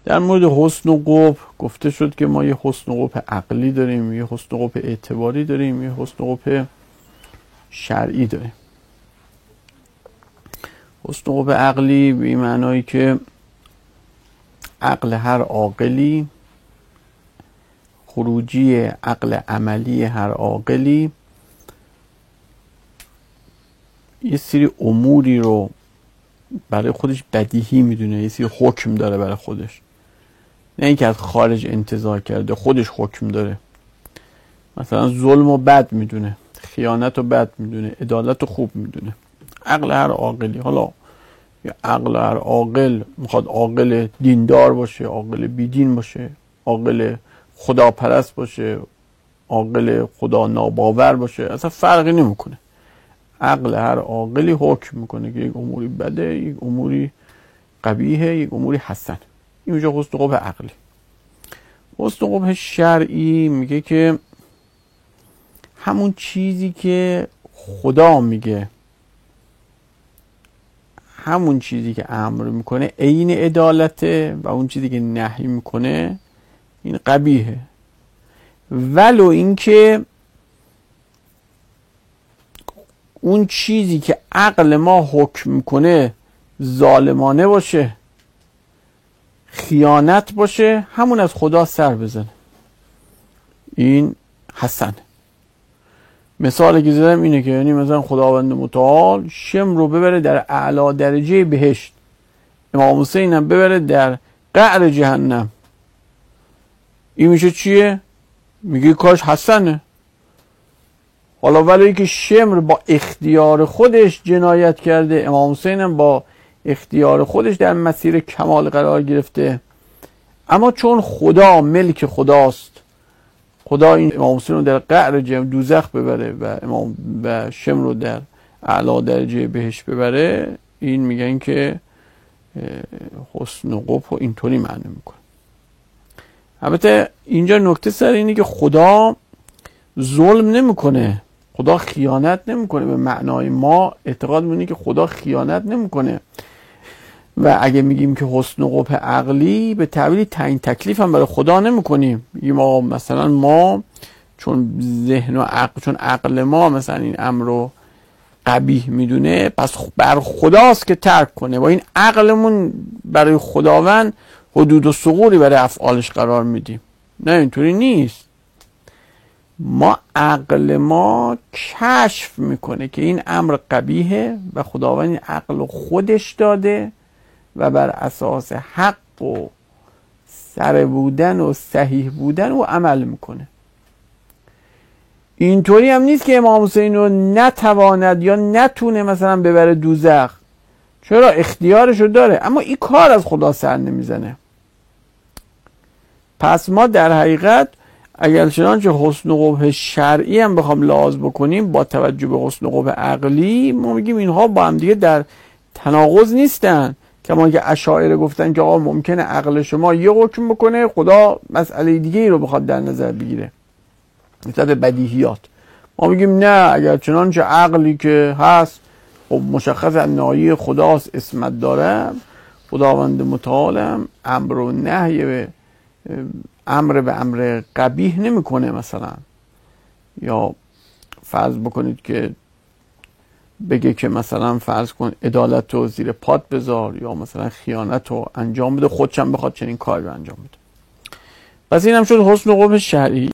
در مورد حسن و قبح گفته شد که ما یه حسن و قبح عقلی داریم، یه حسن و قبح اعتباری داریم، یه حسن و قبح شرعی داریم. حسن و قبح عقلی به این معنایی که عقل هر عاقلی، خروجی عقل عملی هر عاقلی یه سری اموری رو برای خودش بدیهی میدونه، یه سری حکم داره برای خودش، نه اینکه از خارج انتزاع کرده، خودش حکم داره. مثلا ظلم و بد میدونه، خیانت و بد میدونه، عدالت و خوب میدونه. عقل هر عاقلی، حالا عقل هر عاقل میخواد عاقل دیندار باشه، عاقل بیدین باشه، عاقل خداپرست باشه، عاقل خدا ناباور باشه، اصلا فرقی نمیکنه. عقل هر عاقلی حکم میکنه که یک اموری بده، یک اموری قبیحه، یک اموری حسن. اینجا حسن قبح عقلی. حسن قبح شرعی میگه که همون چیزی که خدا میگه، همون چیزی که امر میکنه عین عدالته و اون چیزی که نهی میکنه این قبیحه، ولو اینکه اون چیزی که عقل ما حکم میکنه ظالمانه باشه، خیانت باشه، همون از خدا سر بزنه، این حسن. مثالی که زدم اینه که یعنی مثلا خداوند متعال شم رو ببره در اعلی درجه بهشت، امام حسین هم ببره در قعر جهنم، این میشه چیه؟ میگه کاش حسنه. حالا ولی که شمر با اختیار خودش جنایت کرده، امام حسین هم با اختیار خودش در مسیر کمال قرار گرفته، اما چون خدا ملک خداست، خدا این امام حسین رو در قعر دوزخ ببره و شمر رو در اعلی درجه بهش ببره، این میگن که حسن و قبح اینطوری معنی میکنه. البته اینجا نکته سر اینه که خدا ظلم نمیکنه، خدا خیانت نمیکنه. به معنای ما اعتقاد می‌کنیم که خدا خیانت نمیکنه و اگه میگیم که حسن و قبح عقلی به تعبیری تعیین تکلیف هم برای خدا نمیکنیم. میگیم آقا مثلا ما چون ذهن و عقل، چون عقل ما مثلا این امر رو قبیح میدونه، پس بر خداست که ترک کنه. با این عقلمون برای خداوند حدود و ثغوری برای افعالش قرار میدیم. نه، اینطوری نیست. ما عقل ما کشف میکنه که این امر قبیحه و خداوند این عقل خودش داده و بر اساس حق و سر بودن و صحیح بودن او عمل میکنه. اینطوری هم نیست که امام حسین رو نتواند یا نتونه مثلا ببره دوزخ، چرا؟ اختیارشو داره، اما این کار از خدا سر نمیزنه. پس ما در حقیقت اگر چنانچه حسن و قبح شرعی هم بخوام لحاظ بکنیم با توجه به حسن و قبح عقلی، ما میگیم اینها با هم دیگه در تناقض نیستن. کما که اشاعره گفتن که آقا ممکنه عقل شما یه حکم بکنه، خدا مسئله دیگه ای رو بخواد در نظر بگیره، مثل بدیهیات. ما میگیم نه، اگر چنانچه عقلی که هست خب مشخص از ناحیه خداست، اسمت داره، خداوند متعالم امر و نهی به امر قبیح نمیکنه. مثلا یا فرض بکنید که بگه که مثلا فرض کن عدالت رو زیر پات بذار، یا مثلا خیانت رو انجام بده، خودشم بخواد چنین کاری رو انجام بده. پس این هم شد حسن و قبح شرعی.